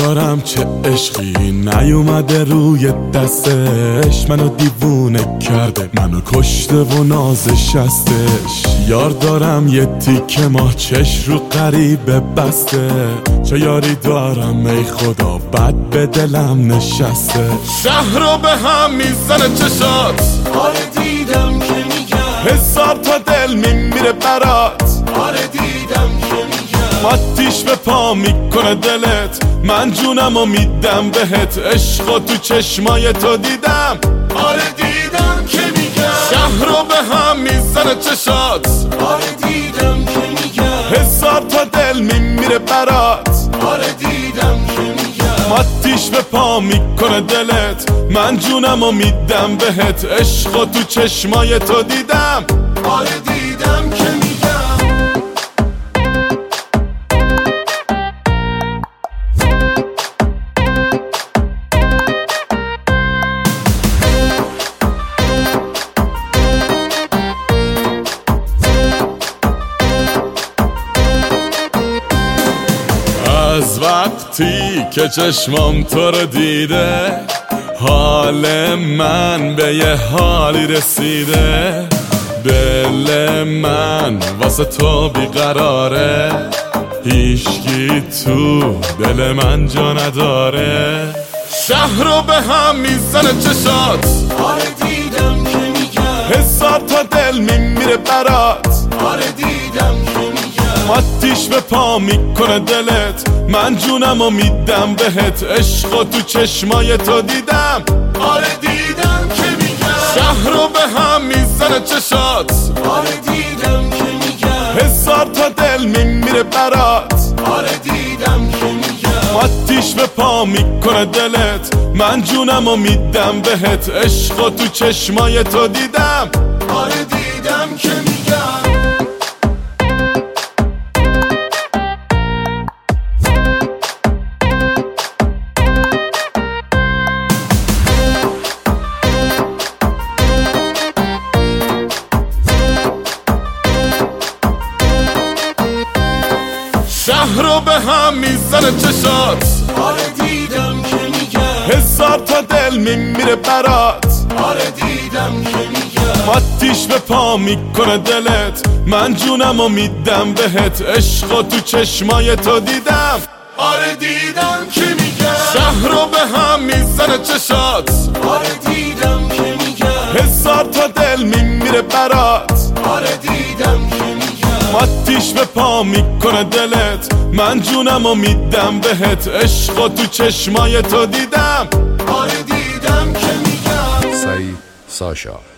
دارم چه عشقی نیومده روی دستش، منو دیوونه کرده، منو کشته و نازش هستش. یار دارم یه تیکه ماه چش رو غریبه بسته، چه یاری دارم ای خدا بد به دلم نشسته. شهر رو به هم میزنه چشات، آره دیدم که میگم، هزار تا دل میمیره برات، آره دیدم که میگم، آتیش به پا میکنه دلت، من جونم و میدم بهت، عشقا تو چشمای تو دیدم، آره دیدم که میگم، شهر رو به هم میزنه چشات، آره دیدم که میگم، هزار تا دل میمیره برات، آره دیدم که میگم، آتیش به پا میکنه دلت، من جونم و میدم بهت، عشقا تو چشمای تو دیدم، آره دیدم که میگم. از وقتی که چشمام تو رو دیده، حال من به یه حالی رسیده، دل من واسه تو بیقراره، هیچکی تو دل من جا نداره. شهر رو به هم میزنه چشات، آره دیدم که میگم، هزار تا دل میمیره برات، آره دیدم که میگم، آتیش به پا میکنه دلت، من جونم و میدم بهت، عشقا تو چشمای تو دیدم، آره دیدم که میگم، شهر رو به هم میزنه چشات، آره دیدم که میگم، هزار تا دل میمیره برات، آره دیدم که میگم، آتیش به پا میکنه دلت، من جونم و میدم بهت، عشقا تو چشمای تو دیدم، آره دیدم که میگم. شهر رو به هم میزنه چشات، آره دیدم که میگم، هزار تا دل میمیره برات، آره دیدم که میگم، آتیش به پا میکنه دلت، من جونم و میدم بهت، عشقا تو چشمای تو دیدم، آره دیدم که میگم، شهر رو به هم میزنه چشات، آره دیدم که میگم، هزار تا دل میمیره برات، آره دیدم که میگم، آتیش به پا میکنه دلت، من جونم و میدم بهت، عشقا تو چشمای تو دیدم، آره دیدم که میگم. سعید ساشا